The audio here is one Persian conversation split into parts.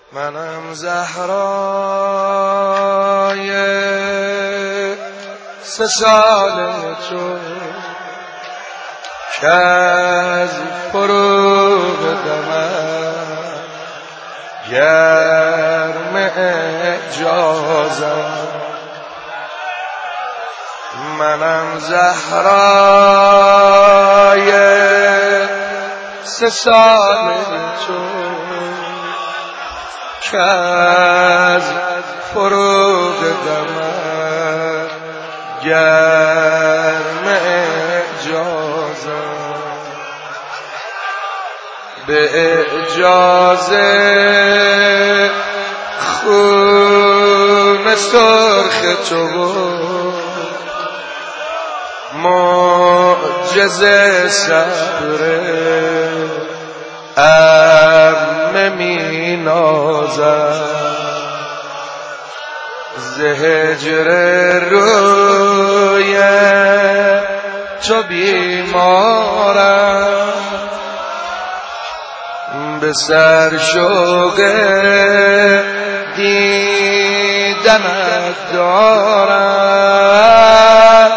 منم زهرای 3 سال تو که از فروغ دمم گرم اعجازم. منم زهرای 3 سال تو که از فروغ دمم گرم اعجازم. به اعجازه خون سرخ تو معجزه صبر عمه می نازم. ز هجر روی تو بیمارم، به سر شوق دیدنت دارم.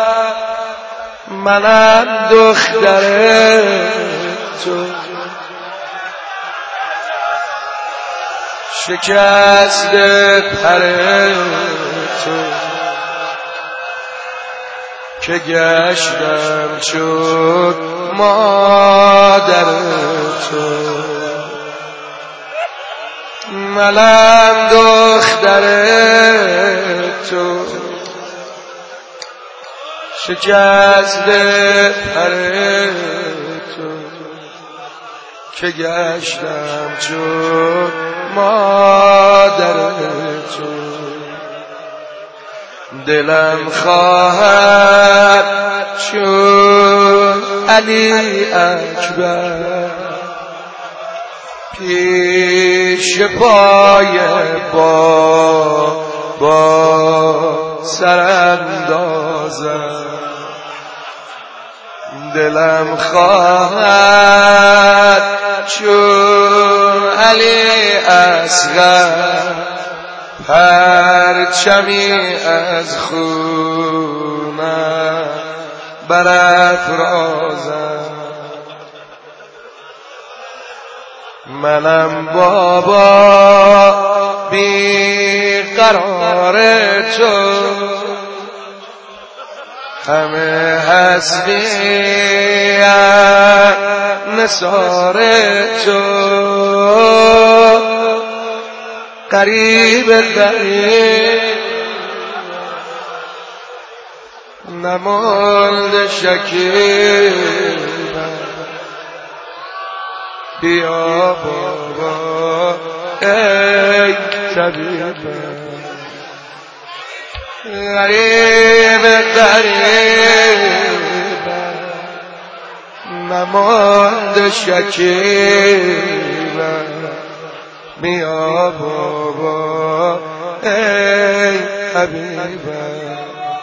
منم دختر تو شکست پر تو که گشتم چون مادر تو. منم دختر تو شکست پر تو که گشتم چون مادر تو. دلم خواهد چون علی اکبر پیش پای با سراندازم. دلم خواهد چون علی اصغر پرچمی از خونم برافرازم. منم بابا بی قرار تو همه هستی نثار تو. قریب نماند شکیبم، بیا بابا ای طبیبم. غریب نماند شکیبم، بیا بابا ای حبیبم.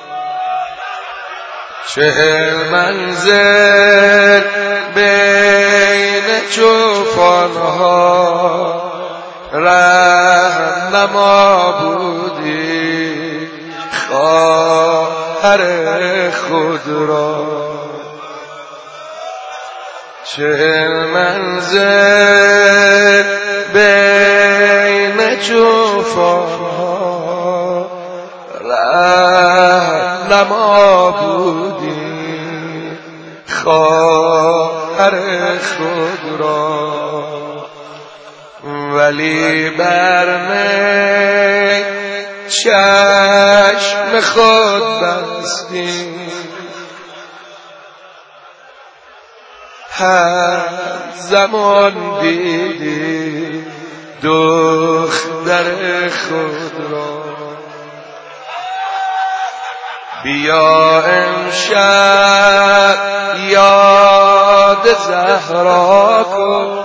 40 منزل بین جوفانها رهنما بودی خواهر خود را. 40 منزل بین جوفانها رهنما بودی خواهر خود را. ولی بر می چشم خود بستی، هر زمان دیدی دختر خود را. بیا امشب یاد زهرا کن،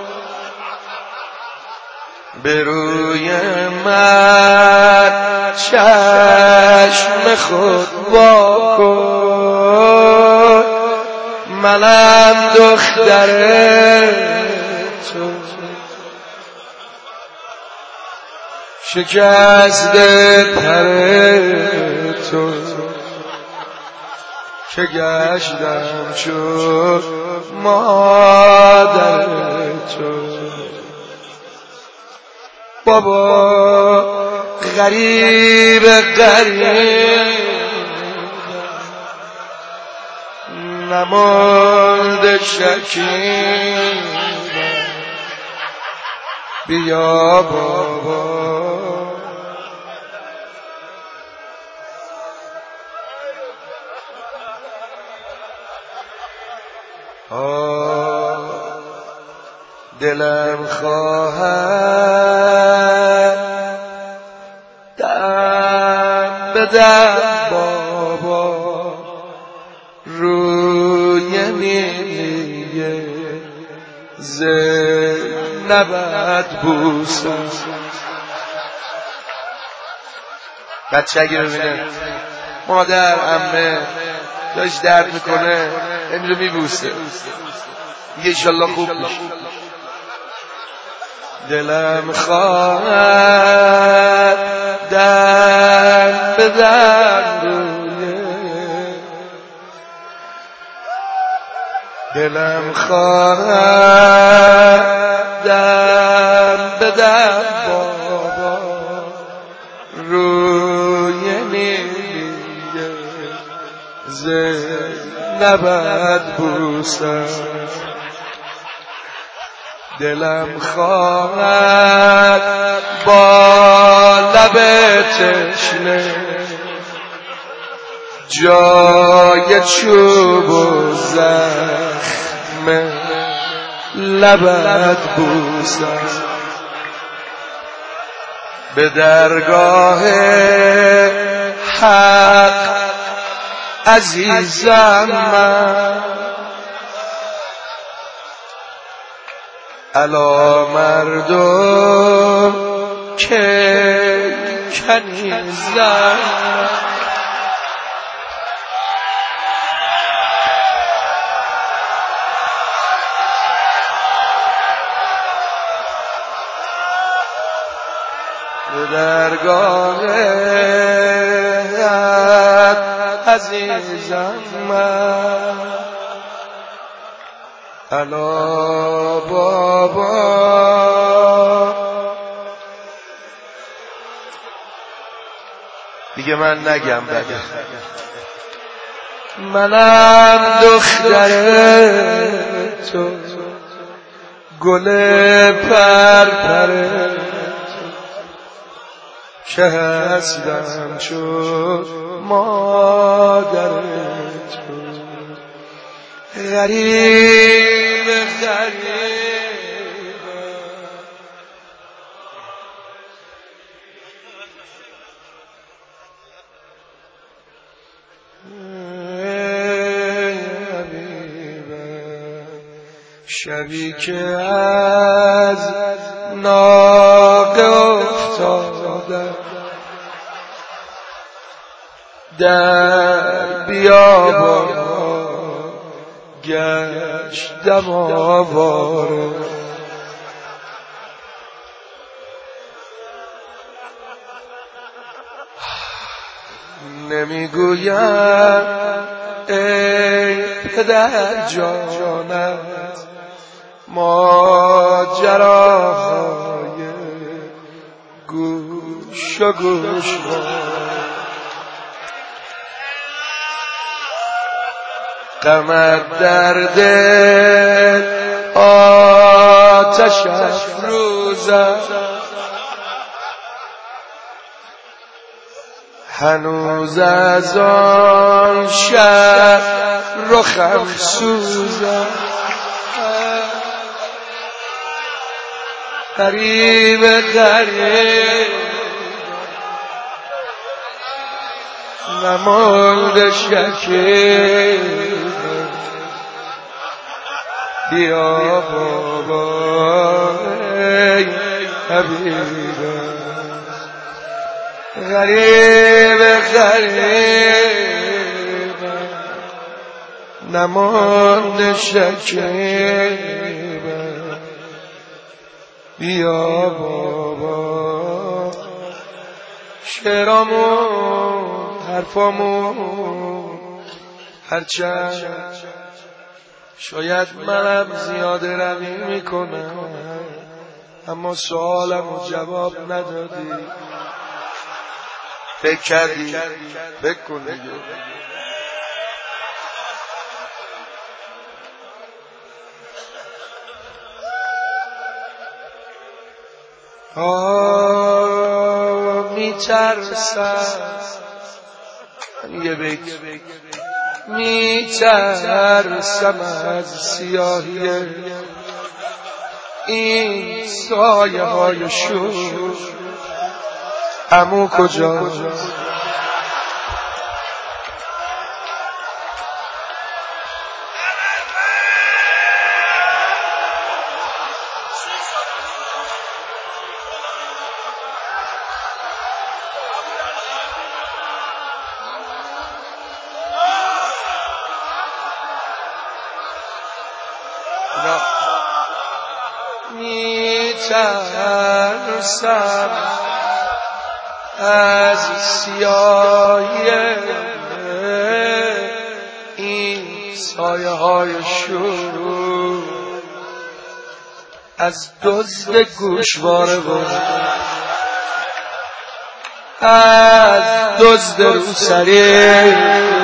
به روی من چشم خود وا کن. منم دختر تو شکسته پر تو که گشتم شد مادر تو. بابا غریب نمانده شکیم بیا بابا. دلم خواهد دم به دم بابا روی نیلیه زینبت بوسم. بچه اگه ببینه مادر عمه داشت درد میکنه این رو میبوسه میگه ایشالله خوب میشه. دلم خواهد دم به دم رویه، دلم خواهد دم به دم بابا روی نیلیه زینبت بوسم. دلم خواهد با لب تشنه جای چوب و زخم لبت بوسم. به درگاه حق عزیزم من علا مردم که کنیزم. به درگاه عزیزم من علا بابا. دیگه من نگم بده منم دختر تو گل پرپر که هستم شد مادر تو. غریب شبی که از ناقه افتادم در بیابان گشتم آواره. نمیگویم ای پدر جانت ماجراهای گوش و گوشوار. غمت در دل آتش افروزد هنوز از آن شب رخم سوزد. غریب نمانده شکیب بیا بابا ای حبیبم. غریب نمانده شکیب بیا بابا شعرامون حرفامون هرچند شاید منم زیاده روی میکنم، اما سوالمو جواب ندادی. فکر کردی؟ فکر کن دیگه. میترسم یه بیت میترسم از سیاهی این سایه های شور. عمو کجاست؟ میترسم از سیاهی این سایه های شور، از دزد گوشواره و از دزد روسری